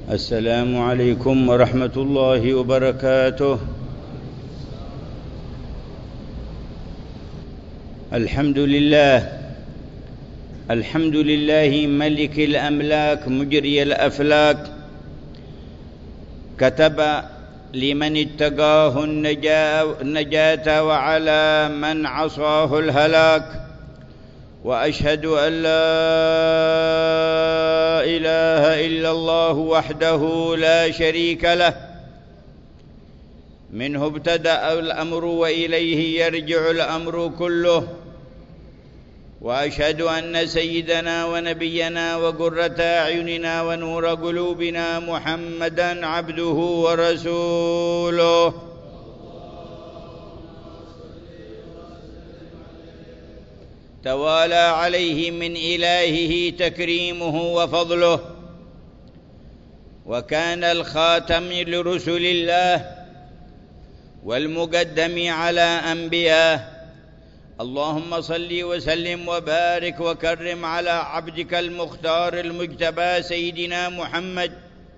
السلام عليكم ورحمة الله وبركاته. الحمد لله ملك الأملاك مجري الأفلاك، كتب لمن اتقاه النجاة وعلى من عصاه الهلاك، وأشهد أن لا إله إلا الله وحده لا شريك له، منه ابتدأ الأمر وإليه يرجع الأمر كله، وأشهد أن سيدنا ونبينا وقرة أعيننا ونور قلوبنا محمدًا عبده ورسوله، توالى عليه من إلهه تكريمه وفضله، وكان الخاتم لرسل الله والمقدم على أنبياء. اللهم صل وسلم وبارك وكرم على عبدك المختار المجتبى سيدنا محمد،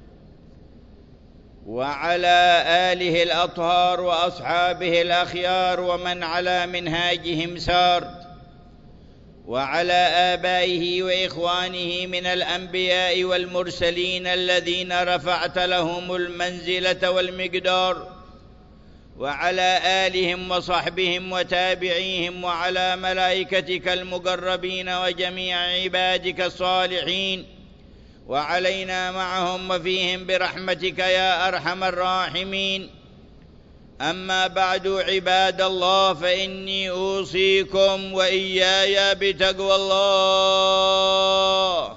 وعلى آله الأطهار وأصحابه الأخيار ومن على منهاجهم سار، وعلى آبائه وإخوانه من الأنبياء والمرسلين الذين رفعت لهم المنزلة والمقدار، وعلى آلهم وصحبهم وتابعيهم، وعلى ملائكتك المقربين وجميع عبادك الصالحين، وعلينا معهم وفيهم برحمتك يا أرحم الراحمين. أما بعد، عباد الله، فإني أوصيكم وإياي بتقوى الله.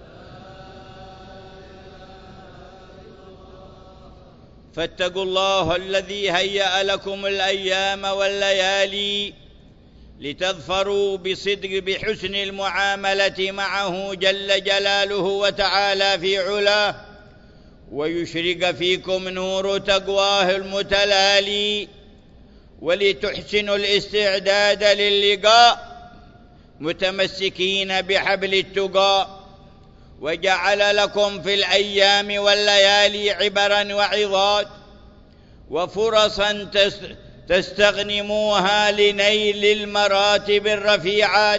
فاتقوا الله الذي هيأ لكم الأيام والليالي لتظفروا بصدق بحسن المعاملة معه جل جلاله وتعالى في علاه، ويشرق فيكم نور تقواه المتلالي، ولتحسنوا الاستعداد للقاء متمسكين بحبل التقى، وجعل لكم في الأيام والليالي عبرا وعظات وفرصا تستغنموها لنيل المراتب الرفيعات،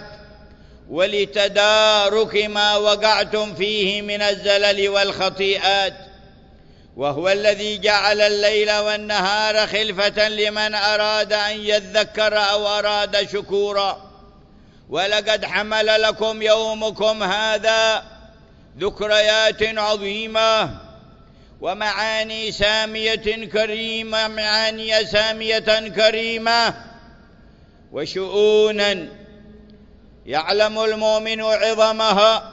ولتدارك ما وقعتم فيه من الزلل والخطيئات. وهو الذي جعل الليل والنهار خلفة لمن أراد أن يذكر أو أراد شكورا، ولقد حمل لكم يومكم هذا ذكريات عظيمة ومعاني سامية كريمة وشؤونا يعلم المؤمن عظمها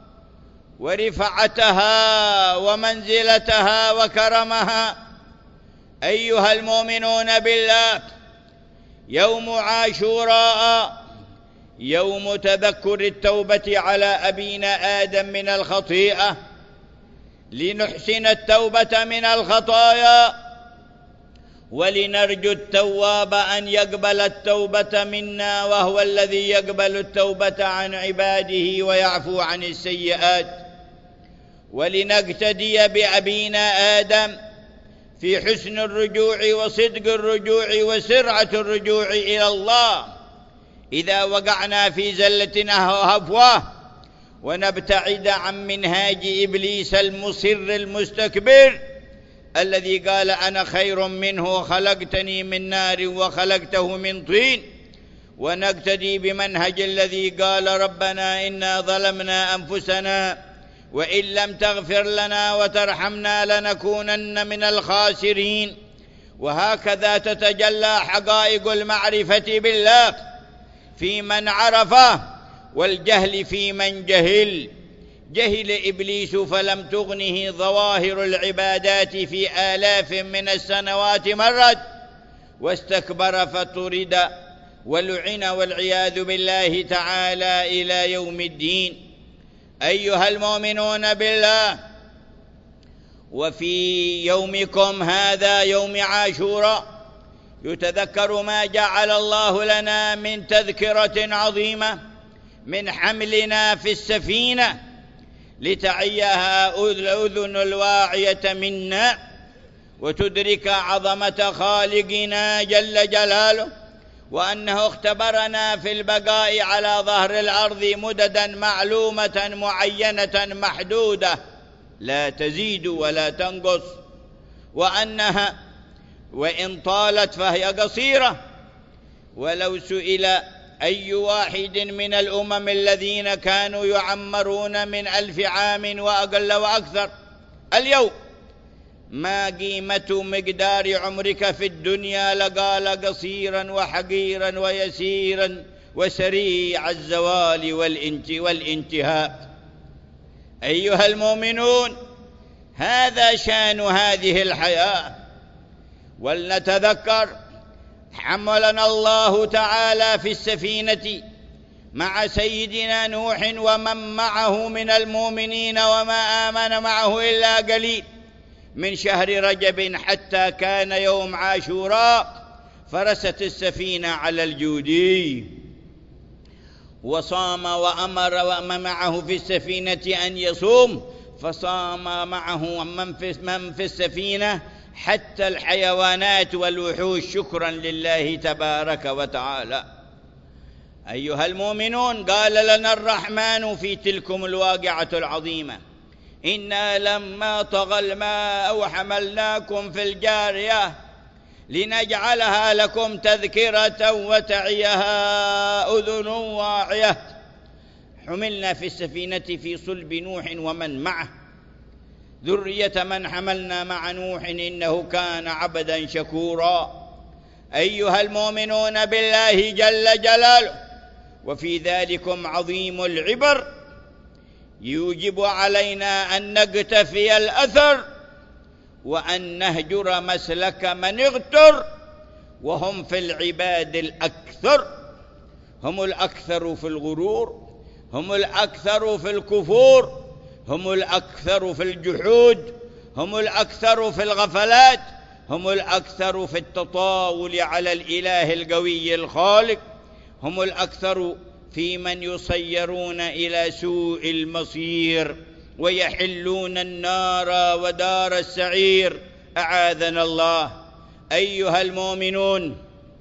ورفعتها ومنزلتها وكرمها. أيها المؤمنون بالله، يوم عاشوراء يوم تذكر التوبة على أبينا آدم من الخطيئة، لنحسن التوبة من الخطايا، ولنرجو التواب أن يقبل التوبة منا، وهو الذي يقبل التوبة عن عباده ويعفو عن السيئات، ولنقتدي بأبينا آدم في حسن الرجوع وصدق الرجوع وسرعة الرجوع إلى الله إذا وقعنا في زلة أو هفوة، ونبتعد عن منهاج إبليس المصر المستكبر الذي قال أنا خير منه خلقتني من نار وخلقته من طين، ونقتدي بمنهج الذي قال ربنا إنا ظلمنا أنفسنا وإن لم تغفر لنا وترحمنا لنكونن من الخاسرين. وهكذا تتجلى حقائق المعرفة بالله في من عرفه، والجهل في من جهل. جهل إبليس فلم تغنه ظواهر العبادات في آلاف من السنوات مرت، واستكبر فطرد ولعن والعياذ بالله تعالى إلى يوم الدين. أيها المؤمنون بالله، وفي يومكم هذا يوم عاشوراء يتذكر ما جعل الله لنا من تذكرة عظيمة من حملنا في السفينة لتعيها الأذن الواعية منا وتدرك عظمة خالقنا جل جلاله، وأنه اختبرنا في البقاء على ظهر الأرض مددا معلومة معينة محدودة لا تزيد ولا تنقص، وأنها وإن طالت فهي قصيرة. ولو سئل أي واحد من الأمم الذين كانوا يعمرون من 1000 عام وأقل وأكثر اليوم ما قيمة مقدار عمرك في الدنيا لقال قصيرا وحقيرا ويسيرا وسريع الزوال والانتهاء. أيها المؤمنون، هذا شأن هذه الحياة. ولنتذكر حملنا الله تعالى في السفينة مع سيدنا نوح ومن معه من المؤمنين، وما آمن معه إلا قليل، من شهر رجب حتى كان يوم عاشوراء، فرست السفينة على الجودي، وصام وأمر معه في السفينة أن يصوم، فصام معه من في السفينة حتى الحيوانات والوحوش شكرا لله تبارك وتعالى. أيها المؤمنون، قال لنا الرحمن في تلكم الواقعة العظيمة: إنا لما طغى الماء حملناكم في الجارية لنجعلها لكم تذكرة وتعيها أذن واعية. حملنا في السفينة في صلب نوح ومن معه، ذرية من حملنا مع نوح إنه كان عبدا شكورا. أيها المؤمنون بالله جل جلاله، وفي ذلكم عظيم العبر يوجب علينا أن نقتفي الأثر وأن نهجر مسلك من اغتر، وهم في العباد الأكثر، هم الأكثر في الغرور، هم الأكثر في الكفور، هم الأكثر في الجحود، هم الأكثر في الغفلات، هم الأكثر في التطاول على الإله القوي الخالق، هم الأكثر في من يصيرون إلى سوء المصير ويحلون النار ودار السعير، أعاذنا الله. أيها المؤمنون،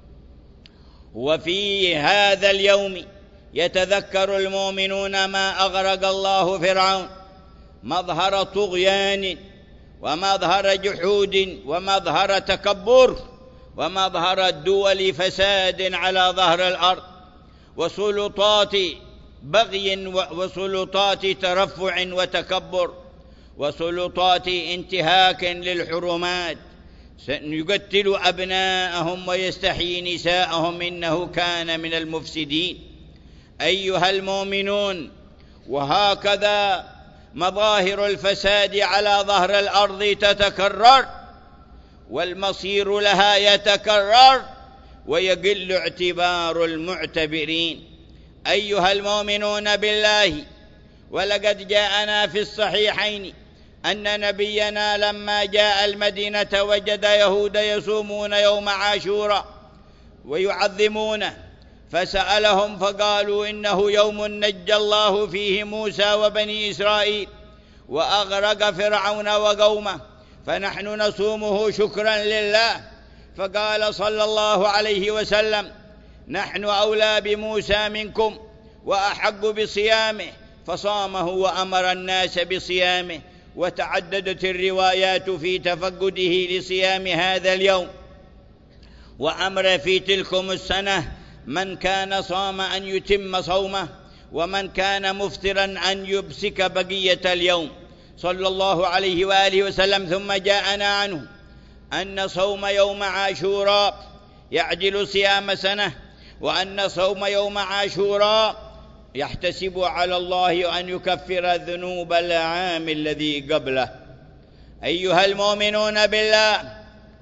وفي هذا اليوم يتذكر المؤمنون ما أغرق الله فرعون، مظهر طغيان ومظهر جحود ومظهر تكبر ومظهر الدول فساد على ظهر الأرض، وسلطات بغي وسلطات ترفع وتكبر وسلطات انتهاك للحرمات، يقتل أبناءهم ويستحيي نساءهم، إنه كان من المفسدين. أيها المؤمنون، وهكذا مظاهر الفساد على ظهر الأرض تتكرر، والمصير لها يتكرر، ويقل اعتبار المعتبرين. أيها المؤمنون بالله، ولقد جاءنا في الصحيحين أن نبينا لما جاء المدينة وجد يهود يصومون يوم عاشوراء ويعظمونه، فسألهم فقالوا: إنه يوم نجى الله فيه موسى وبني إسرائيل وأغرق فرعون وقومه، فنحن نصومه شكرا لله. فقال صلى الله عليه وسلم: نحن أولى بموسى منكم وأحق بصيامه، فصامه وأمر الناس بصيامه. وتعددت الروايات في تفقده لصيام هذا اليوم، وأمر في تلكم السنة من كان صام أن يتم صومه، ومن كان مفطرا أن يمسك بقية اليوم، صلى الله عليه وآله وسلم. ثم جاءنا عنه أن صوم يوم عاشوراء يعدل صيام سنة، وأن صوم يوم عاشوراء يحتسب على الله أن يكفر ذنوب العام الذي قبله. أيها المؤمنون بالله،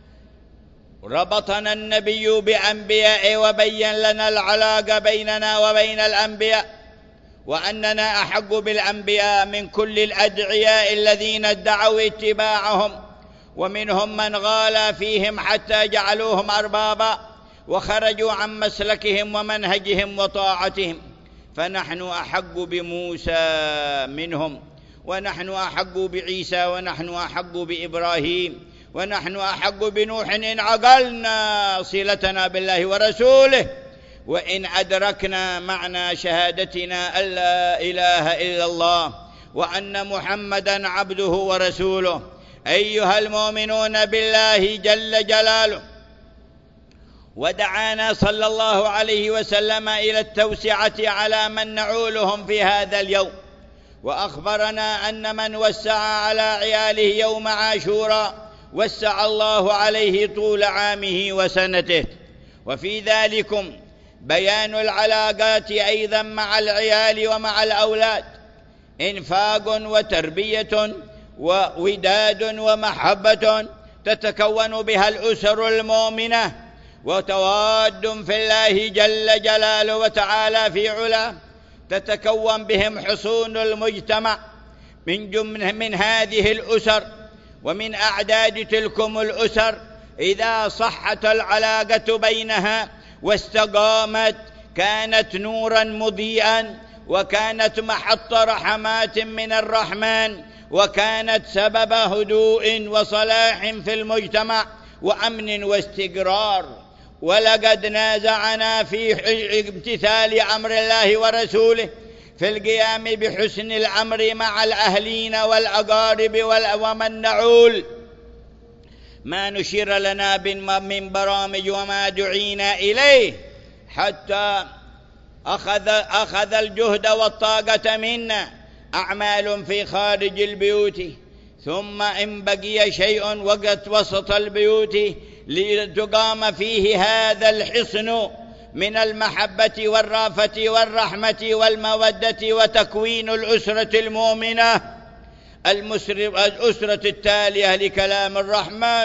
ربطنا النبي بأنبياء وبين لنا العلاقة بيننا وبين الأنبياء، وأننا أحق بالأنبياء من كل الأدعياء الذين ادعوا اتباعهم، ومنهم من غالى فيهم حتى جعلوهم أربابا وخرجوا عن مسلكهم ومنهجهم وطاعتهم، فنحن أحق بموسى منهم، ونحن أحق بعيسى، ونحن أحق بإبراهيم، ونحن أحق بنوح إن عقلنا صلتنا بالله ورسوله، وإن أدركنا معنى شهادتنا أن لا إله إلا الله وأن محمدا عبده ورسوله. أيها المؤمنون بالله جل جلاله، ودعانا صلى الله عليه وسلم إلى التوسعة على من نعولهم في هذا اليوم، وأخبرنا أن من وسع على عياله يوم عاشوراء وسع الله عليه طول عامه وسنته. وفي ذلكم بيان العلاقات أيضا مع العيال ومع الأولاد، إنفاق وتربية ووداد ومحبة تتكون بها الأسر المؤمنة، وتواد في الله جل جلاله وتعالى في علاه، تتكون بهم حصون المجتمع من هذه الأسر ومن أعداد تلكم الأسر. إذا صحت العلاقة بينها واستقامت كانت نورا مضيئا، وكانت محط رحمات من الرحمن، وكانت سبب هدوء وصلاح في المجتمع وأمن واستقرار. ولقد نازعنا في امتثال أمر الله ورسوله في القيام بحسن الأمر مع الأهلين والأقارب ومن نعول ما نشير لنا من برامج وما دعينا إليه، حتى أخذ الجهد والطاقة منا أعمال في خارج البيوت، ثم إن بقي شيء وقت وسط البيوت لتقام فيه هذا الحصن من المحبة والرافة والرحمة والمودة، وتكوين الأسرة المؤمنة، الأسرة التالية لكلام الرحمن،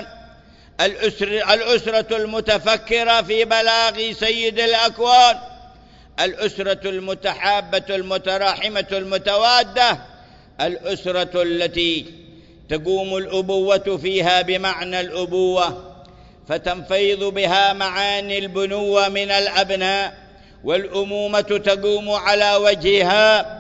الأسرة المتفكرة في بلاغ سيد الأكوان، الأسرة المتحابة المتراحمة المتوادة، الأسرة التي تقوم الأبوة فيها بمعنى الأبوة، فتنفيض بها معاني البنوة من الأبناء، والأمومة تقوم على وجهها،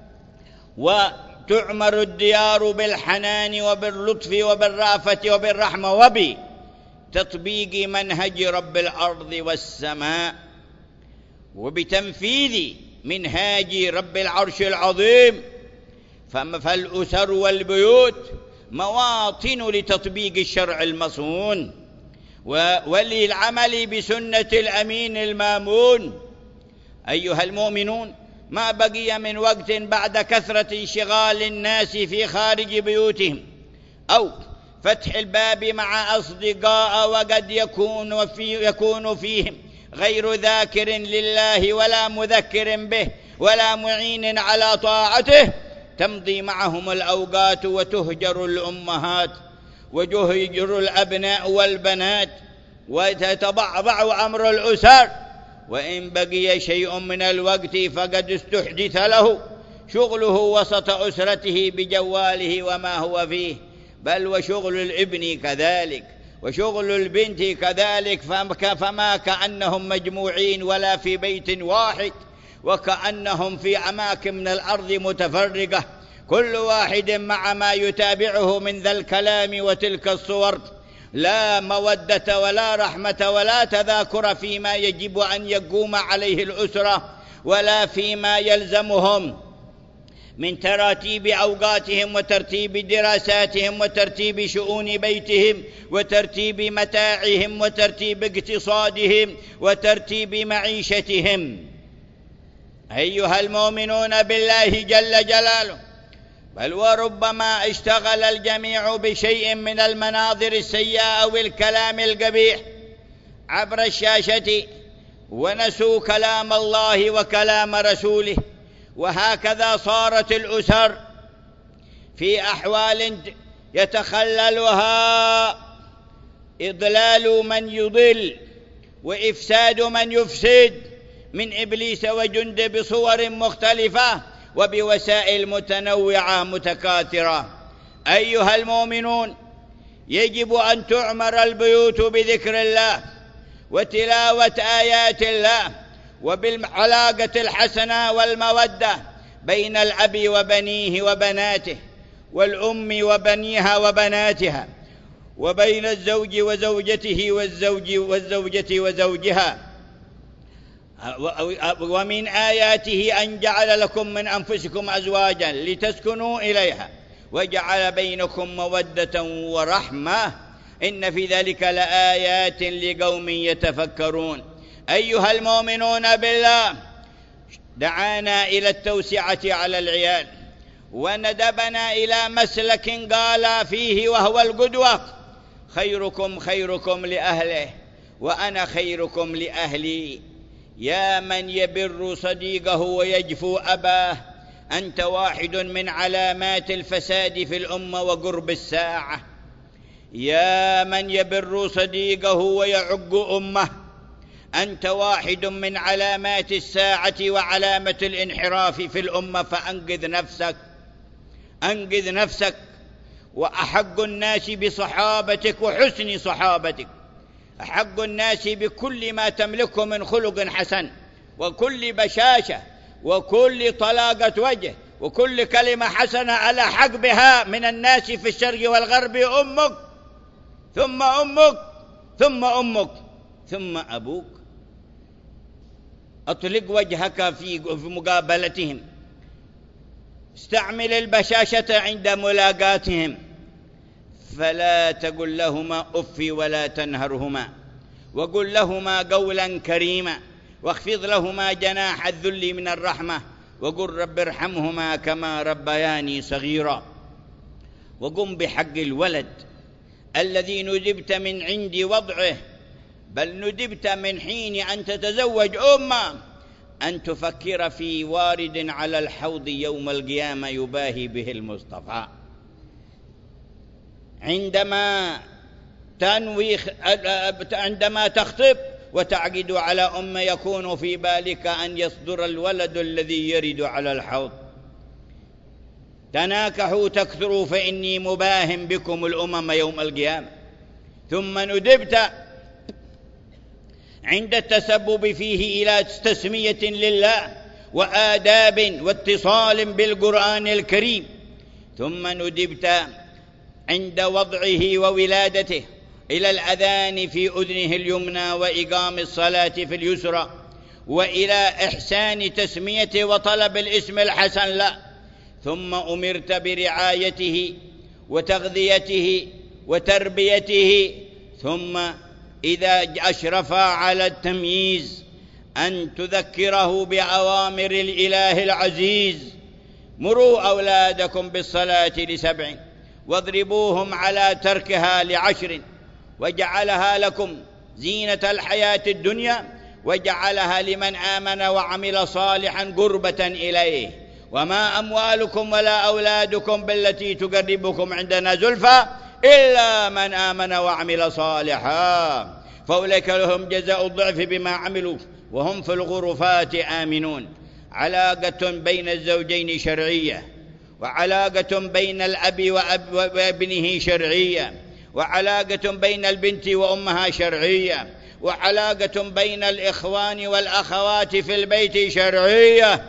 وتعمر الديار بالحنان وباللطف وبالرأفة وبالرحمة وبتطبيق منهج رب الأرض والسماء، وبتنفيذ منهاج رب العرش العظيم. فالأسر والبيوت مواطن لتطبيق الشرع المصون وللعمل بسنة الأمين المامون. أيها المؤمنون، ما بقي من وقت بعد كثرة انشغال الناس في خارج بيوتهم أو فتح الباب مع أصدقاء، وقد يكون فيهم غير ذاكر لله ولا مذكر به ولا معين على طاعته، تمضي معهم الأوقات وتهجر الأمهات وتهجر الأبناء والبنات وتتضعضع أمر الأسر. وإن بقي شيء من الوقت فقد استحدث له شغله وسط أسرته بجواله وما هو فيه، بل وشغل الابن كذلك وشغل البنت كذلك، فما كأنهم مجموعين ولا في بيت واحد، وكأنهم في أماكن من الأرض متفرقة، كل واحد مع ما يتابعه من ذا الكلام وتلك الصور، لا مودة ولا رحمة ولا تذاكر فيما يجب أن يقوم عليه الأسرة، ولا فيما يلزمهم من ترتيب أوقاتهم وترتيب دراساتهم وترتيب شؤون بيتهم وترتيب متاعهم وترتيب اقتصادهم وترتيب معيشتهم. أيها المؤمنون بالله جل جلاله، بل وربما اشتغل الجميع بشيء من المناظر السيئة والكلام القبيح عبر الشاشة، ونسوا كلام الله وكلام رسوله، وهكذا صارت الأسر في أحوال يتخللها إضلال من يضل وإفساد من يفسد من إبليس وجند بصور مختلفة وبوسائل متنوعة متكاثرة. أيها المؤمنون، يجب أن تعمر البيوت بذكر الله وتلاوة آيات الله وبالعلاقة الحسنة والمودة بين الأب وبنيه وبناته، والأم وبنيها وبناتها، وبين الزوج وزوجته والزوجة وزوجها. ومن آياته أن جعل لكم من أنفسكم أزواجا لتسكنوا إليها وجعل بينكم مودة ورحمة إن في ذلك لآيات لقوم يتفكرون. أيها المؤمنون بالله، دعانا إلى التوسعة على العيال، وندبنا إلى مسلك قال فيه وهو القدوة: خيركم خيركم لأهله وأنا خيركم لأهلي. يا من يبر صديقه ويجفو أباه، أنت واحد من علامات الفساد في الأمة وقرب الساعة. يا من يبر صديقه ويعق أمه، أنت واحد من علامات الساعة وعلامة الانحراف في الأمة، فأنقذ نفسك، أنقذ نفسك. وأحق الناس بصحابتك وحسن صحابتك، أحق الناس بكل ما تملكه من خلق حسن وكل بشاشة وكل طلاقة وجه وكل كلمة حسنة على حق بها من الناس في الشرق والغرب أمك، ثم أمك، ثم أمك، ثم أبوك. أطلق وجهك في مقابلتهم، استعمل البشاشة عند ملاقاتهم، فلا تقل لهما أف ولا تنهرهما، وقل لهما قولا كريما، واخفض لهما جناح الذل من الرحمة، وقل رب ارحمهما كما ربياني صغيرا. وقم بحق الولد الذي ندبت من عند وضعه، بل ندبت من حين أن تتزوج أمة، أن تفكر في وارد على الحوض يوم القيامة يباهي به المصطفى. عندما تخطب وتعقد على أمة، يكون في بالك أن يصدر الولد الذي يرد على الحوض. تناكحوا تكثروا فإني مباهم بكم الأمم يوم القيامة. ثم ندبت عند التسبب فيه إلى تسمية لله وآداب واتصال بالقرآن الكريم. ثم ندبت عند وضعه وولادته إلى الأذان في أذنه اليمنى وإقام الصلاة في اليسرى، وإلى إحسان تسميته وطلب الاسم الحسن له. ثم أمرت برعايته وتغذيته وتربيته. ثم إذا أشرف على التمييز أن تذكره بأوامر الإله العزيز: مروا أولادكم بالصلاة ل7، واضربوهم على تركها ل10، وجعلها لكم زينة الحياة الدنيا، وجعلها لمن آمن وعمل صالحا قربة إليه. وما أموالكم ولا أولادكم بالتي تقربكم عندنا زلفى إلا من آمن وعمل صالحا، فأولئك لهم جزاء الضعف بما عملوا وهم في الغرفات آمنون. علاقة بين الزوجين شرعية، وعلاقة بين الأب وابنه شرعية، وعلاقة بين البنت وأمها شرعية، وعلاقة بين الإخوان والأخوات في البيت شرعية،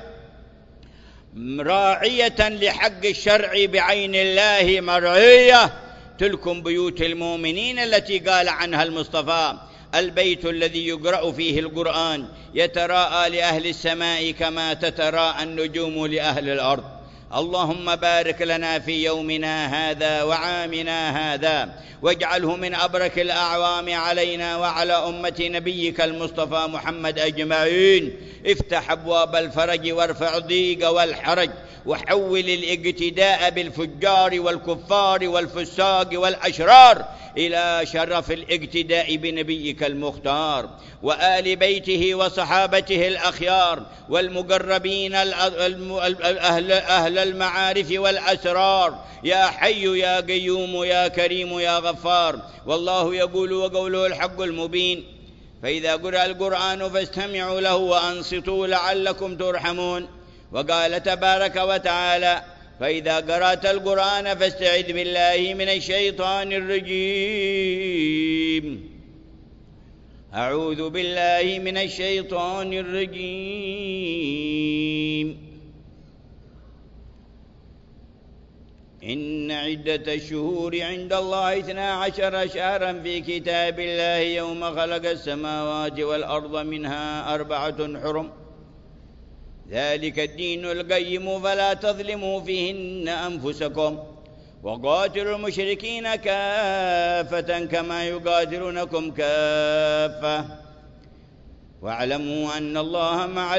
راعية لحق الشرع بعين الله مرعية. تلكم بيوت المؤمنين التي قال عنها المصطفى: البيت الذي يقرأ فيه القرآن يتراءى لأهل السماء كما تتراءى النجوم لأهل الأرض. اللهم بارك لنا في يومنا هذا وعامنا هذا، واجعله من أبرك الأعوام علينا وعلى أمة نبيك المصطفى محمد أجمعين. افتح أبواب الفرج وارفع الضيق والحرج، وحول الاقتداء بالفجار والكفار والفساق والأشرار إلى شرف الاقتداء بنبيك المختار وآل بيته وصحابته الأخيار والمقربين أهل المعارف والأسرار. يا حي يا قيوم يا كريم يا غفار. والله يقول وقوله الحق المبين: فإذا قرأ القرآن فاستمعوا له وأنصتوا لعلكم ترحمون. وقال تبارك وتعالى: فإذا قرأت القرآن فاستعذ بالله من الشيطان الرجيم. أعوذ بالله من الشيطان الرجيم. إن عدة الشهور عند الله 12 شهرا في كتاب الله يوم خلق السماوات والأرض منها 4 حرم ذلك الدين القيم فلا تظلموا فيهن أنفسكم وقاتلوا المشركين كافة كما يقاتلونكم كافة واعلموا أن الله مع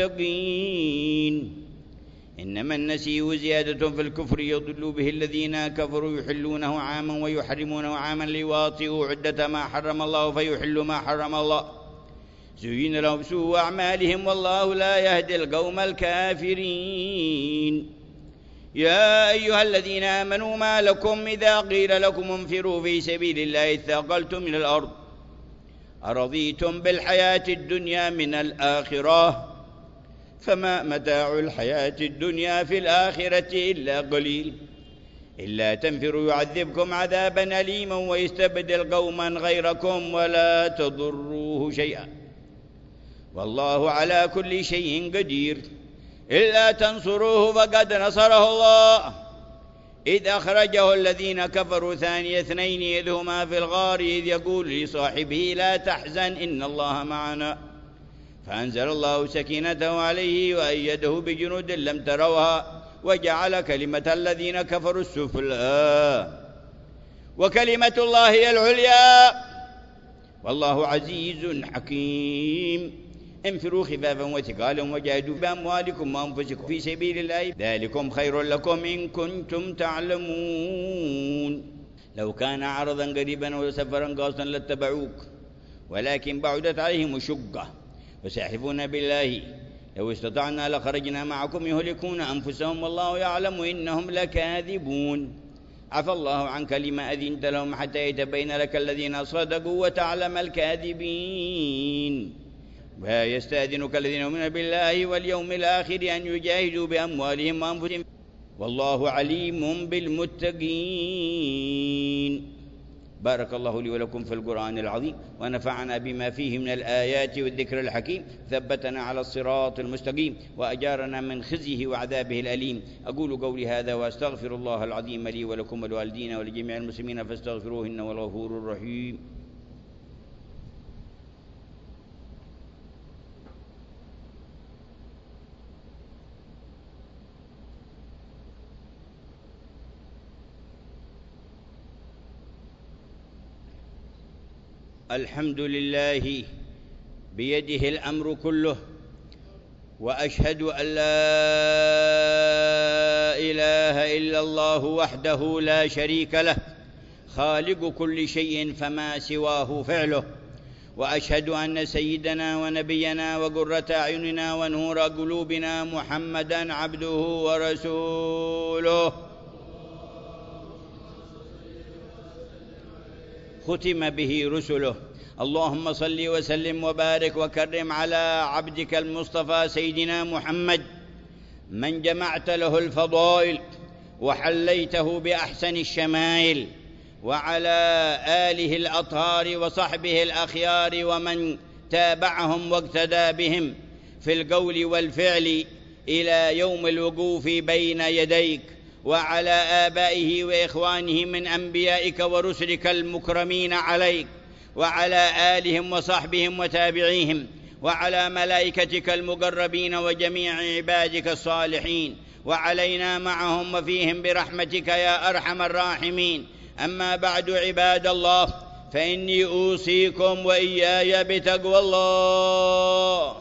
المتقين إنما النسيء زيادة في الكفر يضل به الذين كفروا يحلونه عاما ويحرمونه عاما ليواطئوا عدة ما حرم الله فيحلوا ما حرم الله زين لهم سوء أعمالهم والله لا يهدي القوم الكافرين يا أيها الذين آمنوا ما لكم إذا قيل لكم انفروا في سبيل الله اثاقلتم من الأرض أرضيتم بالحياة الدنيا من الآخرة فما متاع الحياة الدنيا في الآخرة إلا قليل إلا تنفروا يعذبكم عذابا أليما ويستبدل قوما غيركم ولا تضروه شيئا والله على كل شيء قدير إلا تنصروه فقد نصره الله إذ أخرجه الذين كفروا ثاني اثنين إذ هما في الغار إذ يقول لصاحبه لا تحزن إن الله معنا فأنزل الله سكينته عليه وأيده بجنود لم تروها وجعل كلمة الذين كفروا السفلى وكلمة الله هي العليا والله عزيز حكيم انفروا خفافا وثقالا وجاهدوا بأموالكم وأنفسكم في سبيل الله ذلكم خير لكم إن كنتم تعلمون لو كان عرضا قريبا وسفرا قاصدا لاتبعوك ولكن بعدت عليهم الشقة وسيحلفون بالله لو استطعنا لخرجنا معكم يهلكون أنفسهم والله يعلم إنهم لكاذبون عفى الله عنك لما أذنت لهم حتى يتبين لك الذين صدقوا وتعلم الكاذبين ويستأذنك الذين يؤمنون بالله واليوم الآخر أن يجاهدوا بأموالهم وأنفسهم والله عليم بالمتقين. بارك الله لي ولكم في القرآن العظيم ونفعنا بما فيه من الآيات والذكر الحكيم ثبتنا على الصراط المستقيم وأجارنا من خزيه وعذابه الأليم. أقول قولي هذا وأستغفر الله العظيم لي ولكم ولوالدينا ولجميع المسلمين فاستغفروه إنه هو الغفور الرحيم. الحمد لله بيده الأمر كله وأشهد أن لا إله إلا الله وحده لا شريك له خالق كل شيء فما سواه فعله وأشهد أن سيدنا ونبينا وقرة أعيننا ونور قلوبنا محمدًا عبده ورسوله ختم به رسله. اللهم صل وسلم وبارك وكرم على عبدك المصطفى سيدنا محمد من جمعت له الفضائل وحليته بأحسن الشمائل وعلى آله الأطهار وصحبه الأخيار ومن تابعهم واقتدى بهم في القول والفعل إلى يوم الوقوف بين يديك وعلى آبائه وإخوانه من أنبيائك ورسلك المكرمين عليك وعلى آلهم وصحبهم وتابعيهم وعلى ملائكتك المقربين وجميع عبادك الصالحين وعلينا معهم وفيهم برحمتك يا أرحم الراحمين. أما بعد عباد الله فإني أوصيكم وإياي بتقوى الله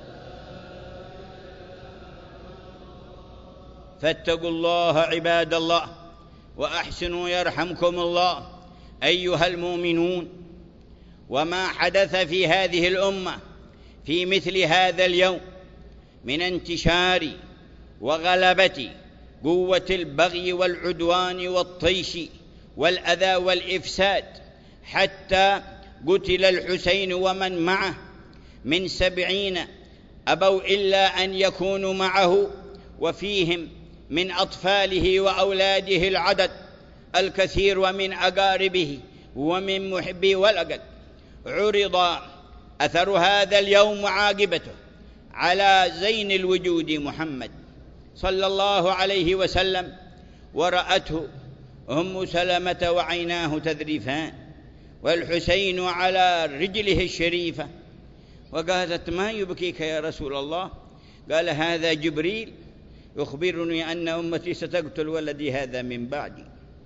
فاتقوا الله عباد الله وأحسنوا يرحمكم الله أيها المؤمنون. وما حدث في هذه الأمة في مثل هذا اليوم من انتشار وغلبة قوة البغي والعدوان والطيش والأذى والإفساد حتى قتل الحسين ومن معه من 70 أبوا إلا أن يكونوا معه وفيهم من أطفاله وأولاده العدد الكثير ومن أقاربه ومن محبي ولقد عرض أثر هذا اليوم وعاقبته على زين الوجود محمد صلى الله عليه وسلم ورأته أم سلمة وعيناه تذرفان والحسين على رجله الشريفة، وقالت: ما يبكيك يا رسول الله؟ قال: هذا جبريل يخبرني أن أمتي ستقتل ولدي هذا من بعدي،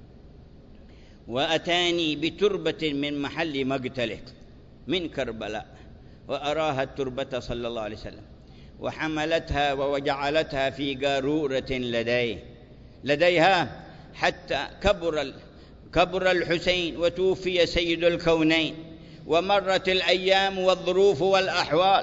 وأتاني بتربة من محل مقتله من كربلاء، وأراها التربة صلى الله عليه وسلم، وحملتها وجعلتها في قارورة لديها حتى كبر الحسين وتوفي سيد الكونين، ومرت الأيام والظروف والأحوال،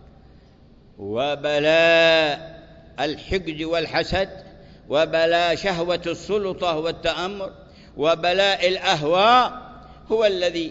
وبلاء الحقد والحسد، وبلاء شهوة السلطة والتأمر، وبلاء الأهواء هو الذي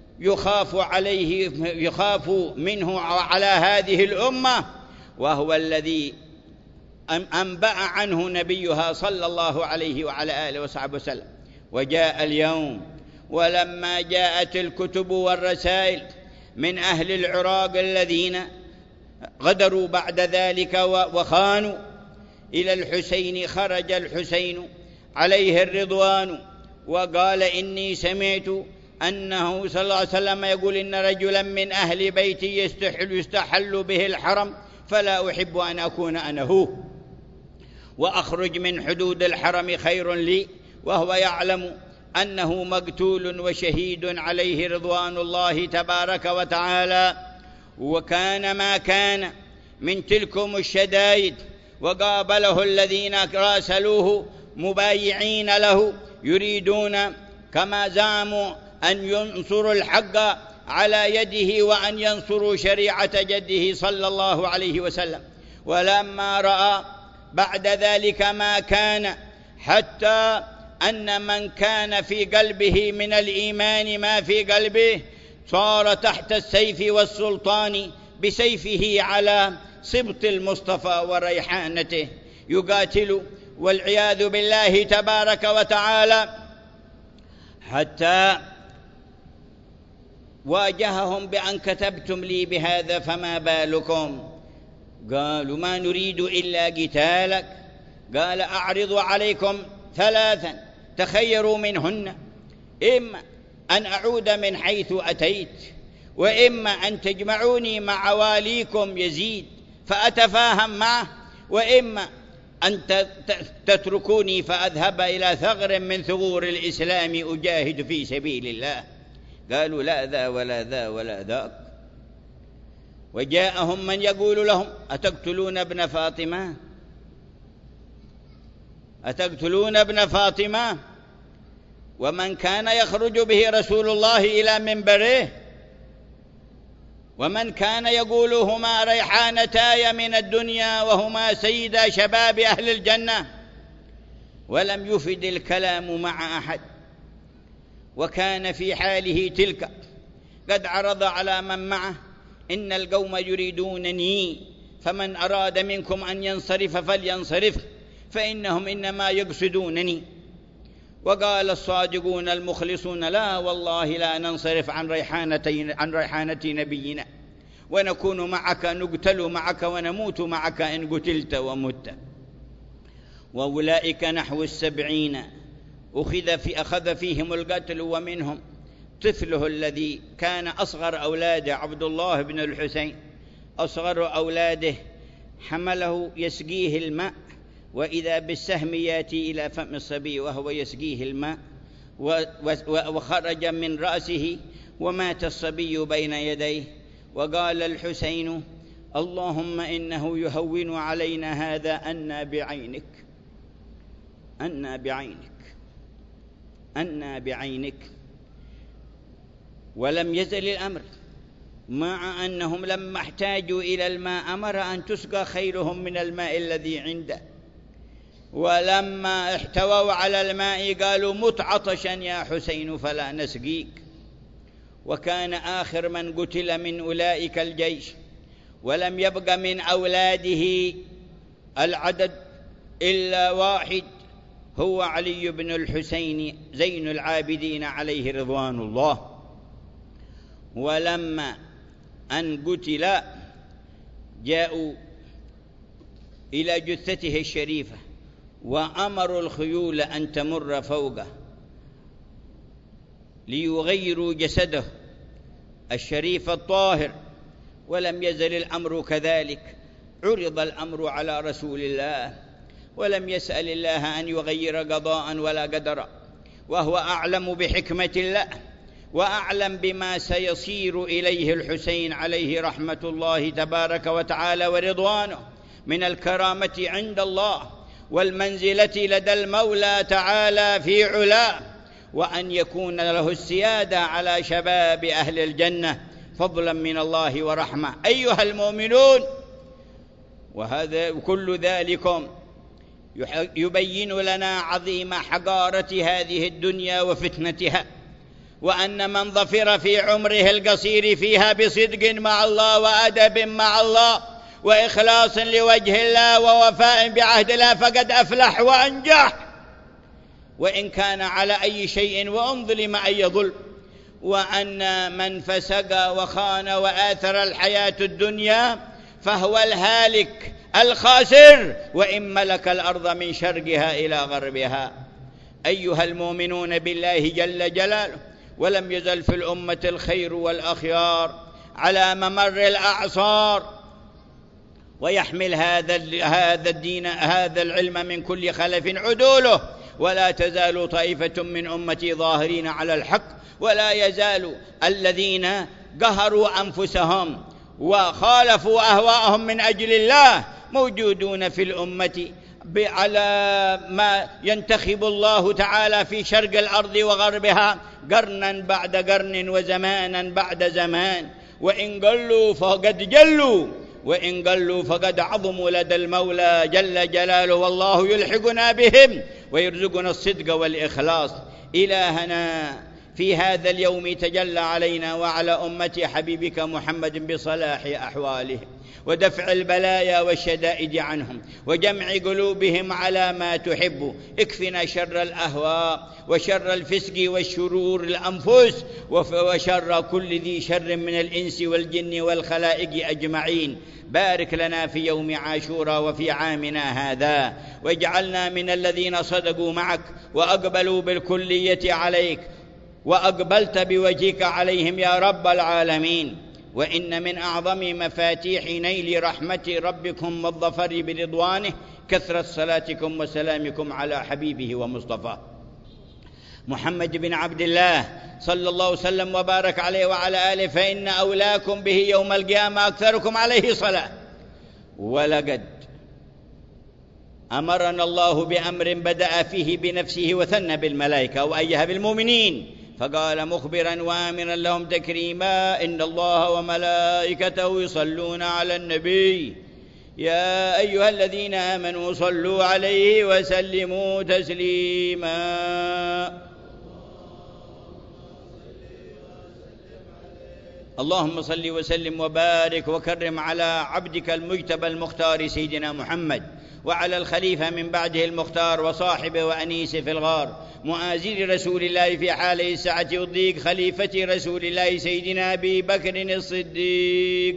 يخاف منه على هذه الأمة، وهو الذي أنبأ عنه نبيها صلى الله عليه وعلى آله وصحبه وسلم. وجاء اليوم، ولما جاءت الكتب والرسائل من أهل العراق الذين غدروا بعد ذلك وخانوا إلى الحسين، خرج الحسين عليه الرضوان وقال: إني سمعت أنه صلى الله عليه وسلم يقول: إن رجلا من أهل بيتي يستحل به الحرم، فلا أحب أن أكون أنا هو، وأخرج من حدود الحرم خير لي، وهو يعلم أنه مقتول وشهيد عليه رضوان الله تبارك وتعالى. وكان ما كان من تلكم الشدائد، وقابله الذين راسلوه مبايعين له يريدون كما زعموا أن ينصروا الحق على يده وأن ينصروا شريعة جده صلى الله عليه وسلم. ولما رأى بعد ذلك ما كان، حتى أن من كان في قلبه من الإيمان ما في قلبه صار تحت السيف والسلطان بسيفه على سبط المصطفى وريحانته يقاتل والعياذ بالله تبارك وتعالى، حتى واجههم بأن كتبتم لي بهذا فما بالكم؟ قالوا: ما نريد إلا قتالك. قال: أعرض عليكم ثلاثا تخيروا منهن، إما أن أعود من حيث أتيت، وإما أن تجمعوني مع واليكم يزيد فأتفاهم معه، وإما أن تتركوني فأذهب إلى ثغر من ثغور الإسلام أجاهد في سبيل الله. قالوا: لا ذا ولا ذا ولا ذاك. وجاءهم من يقول لهم: أتقتلون ابن فاطمة؟ أتقتلون ابن فاطمة؟ ومن كان يخرج به رسول الله إلى منبره، ومن كان يقول: هما ريحانتاي من الدنيا وهما سيدا شباب أهل الجنة، ولم يفد الكلام مع أحد. وكان في حاله تلك قد عرض على من معه: إن القوم يريدونني، فمن أراد منكم أن ينصرف فلينصرف، فإنهم إنما يقصدونني. وقال الصادقون المخلصون: لا والله لا ننصرف عن ريحانة نبينا، ونكون معك، نقتل معك ونموت معك إن قتلت ومت. وأولئك نحو 70 أخذ فيهم القتل، ومنهم طفله الذي كان أصغر أولاده عبد الله بن الحسين، أصغر أولاده، حمله يسقيه الماء، وإذا بالسهم يأتي إلى فم الصبي وهو يسقيه الماء، وخرج من رأسه ومات الصبي بين يديه. وقال الحسين: اللهم إنه يهون علينا هذا أنا بعينك، أنا بعينك، أنا بعينك. ولم يزل الأمر، مع أنهم لما احتاجوا إلى الماء أمر أن تسقى خيلهم من الماء الذي عنده، ولما احتووا على الماء قالوا: مت عطشا يا حسين فلا نسقيك. وكان آخر من قتل من أولئك الجيش، ولم يبق من أولاده العدد إلا واحد، هو علي بن الحسين زين العابدين عليه رضوان الله. ولما أن قتل جاءوا إلى جثته الشريفة وأمروا الخيول أن تمر فوقه ليغيروا جسده الشريف الطاهر، ولم يزل الأمر كذلك. عرض الأمر على رسول الله ولم يسأل الله أن يغير قضاء ولا قدرا، وهو أعلم بحكمة الله وأعلم بما سيصير إليه الحسين عليه رحمة الله تبارك وتعالى ورضوانه من الكرامة عند الله والمنزلة لدى المولى تعالى في علاه، وأن يكون له السيادة على شباب أهل الجنة فضلا من الله ورحمة. أيها المؤمنون، وهذا كل ذلكم يبين لنا عظيم حقارة هذه الدنيا وفتنتها، وأن من ظفر في عمره القصير فيها بصدق مع الله وأدب مع الله وإخلاص لوجه الله ووفاء بعهد الله فقد أفلح وأنجح، وإن كان على أي شيء وإن ظلم أي ظلم. وأن من فسق وخان وآثر الحياة الدنيا فهو الهالك الخاسر، وإن ملك الأرض من شرقها إلى غربها. أيها المؤمنون بالله جل جلاله، ولم يزل في الأمة الخير والأخيار على ممر الأعصار، ويحمل هذا الدين هذا العلم من كل خلف عدوله، ولا تزال طائفة من أمتي ظاهرين على الحق، ولا يزال الذين قهروا أنفسهم وخالفوا أهواءهم من أجل الله موجودون في الأمة على ما ينتخب الله تعالى في شرق الأرض وغربها قرنا بعد قرن وزمانا بعد زمان، وإن قلوا فقد جلوا وإن قلوا فقد عظموا لدى المولى جل جلاله، والله يلحقنا بهم ويرزقنا الصدق والإخلاص. إلهنا في هذا اليوم تجلى علينا وعلى أمة حبيبك محمد بصلاح أحوالهم ودفع البلايا والشدائد عنهم وجمع قلوبهم على ما تحب. اكفنا شر الأهواء وشر الفسق والشرور الأنفس وشر كل ذي شر من الإنس والجن والخلائق أجمعين. بارك لنا في يوم عاشوراء وفي عامنا هذا، واجعلنا من الذين صدقوا معك وأقبلوا بالكلية عليك وأقبلت بوجهك عليهم يا رب العالمين. وإن من أعظم مفاتيح نيل رحمة ربكم والظفر برضوانه كثرة صلاتكم وسلامكم على حبيبه ومصطفاه محمد بن عبد الله صلى الله وسلم وبارك عليه وعلى آله، فإن أولاكم به يوم القيامة أكثركم عليه صلاة. ولقد أمرنا الله بأمر بدأ فيه بنفسه وثنى بالملائكة وأيها بالمؤمنين، فقال مخبرا وآمرا لهم تكريما: إن الله وملائكته يصلون على النبي يا أيها الذين آمنوا صلوا عليه وسلموا تسليما. اللهم صل وسلم وبارك وكرم على عبدك المجتبى المختار سيدنا محمد، وعلى الخليفة من بعده المختار وصاحبه وأنيسه في الغار، مؤازر رسول الله في حاله السعة والضيق، خليفة رسول الله سيدنا أبي بكر الصديق،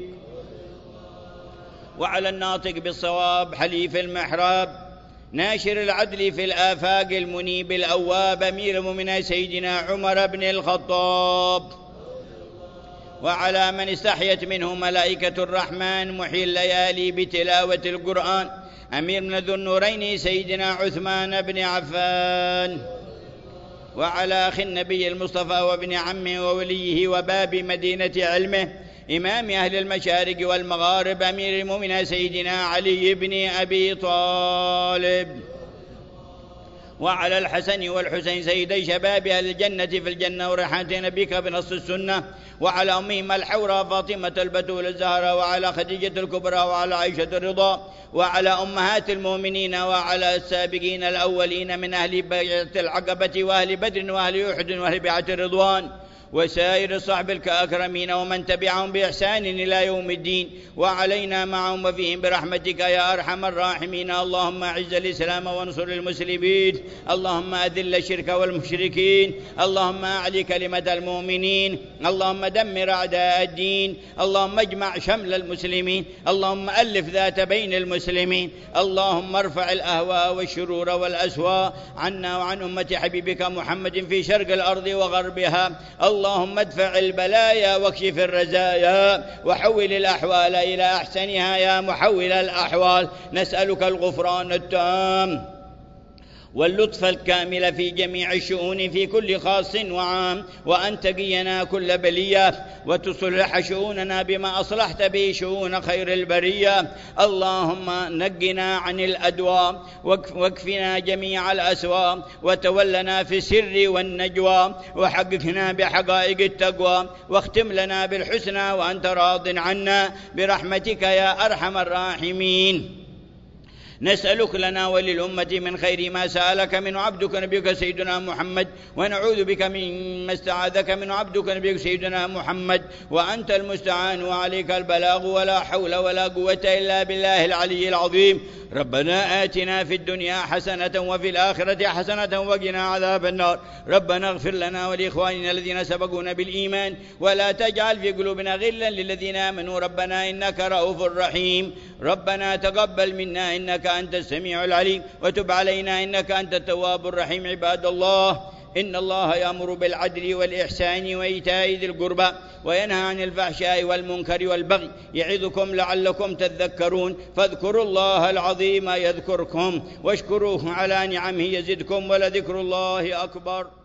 وعلى الناطق بالصواب حليف المحراب ناشر العدل في الآفاق المنيب الأواب أمير المؤمنين سيدنا عمر بن الخطاب، وعلى من استحيت منه ملائكة الرحمن محيي الليالي بتلاوة القرآن أميرنا ذو النورين سيدنا عثمان بن عفان، وعلى أخي النبي المصطفى وابن عمه ووليه وباب مدينة علمه إمام أهل المشارق والمغارب أمير المؤمنين سيدنا علي بن أبي طالب، وعلى الحسن والحسين سيدي شباب أهل الجنة في الجنة وريحانة نبيك بنص السنة، وعلى أمهما الحوراء فاطمة البتول الزهراء، وعلى خديجة الكبرى، وعلى عائشة الرضا، وعلى أمهات المؤمنين، وعلى السابقين الأولين من أهل بيعة العقبة وأهل بدر وأهل أحد وأهل بيعة الرضوان، وسائر صحب الأكرمين ومن تبعهم بإحسان إلى يوم الدين، وعلينا معهم وفيهم برحمتك يا أرحم الراحمين. اللهم أعز الإسلام وانصر المسلمين، اللهم أذل الشرك والمشركين، اللهم أعلي كلمة المؤمنين، اللهم دمر أعداء الدين، اللهم اجمع شمل المسلمين، اللهم ألف ذات بين المسلمين، اللهم ارفع الأهواء والشرور والأسواء عنا وعن أمة حبيبك محمد في شرق الأرض وغربها. اللهم ادفع البلايا واكشف الرزايا وحول الأحوال إلى أحسنها يا محول الأحوال. نسألك الغفران التام واللطف الكامل في جميع الشؤون في كل خاص وعام، وأن تقينا كل بلية وتصلح شؤوننا بما أصلحت به شؤون خير البرية. اللهم نقنا عن الأدواء واكفنا جميع الأسواء وتولنا في السر والنجوى وحققنا بحقائق التقوى واختم لنا بالحسنى وأنت راض عنا برحمتك يا أرحم الراحمين. نسألك لنا وللأمة من خير ما سألك من عبدك نبيك سيدنا محمد، ونعوذ بك مما استعاذك من عبدك نبيك سيدنا محمد، وأنت المستعان وعليك البلاغ ولا حول ولا قوة إلا بالله العلي العظيم. ربنا آتنا في الدنيا حسنة وفي الآخرة حسنة وقنا عذاب النار. ربنا اغفر لنا ولإخواننا الذين سبقونا بالإيمان ولا تجعل في قلوبنا غلا للذين آمنوا ربنا إنك رؤوف رحيم. ربنا تقبل منا إنك أنت السميع العليم وتب علينا إنك أنت التواب الرحيم. عباد الله، إن الله يأمر بالعدل والإحسان وإيتاء ذي القربى وينهى عن الفحشاء والمنكر والبغي يعظكم لعلكم تذكرون. فاذكروا الله العظيم يذكركم واشكروه على نعمه يزدكم ولذكر الله أكبر.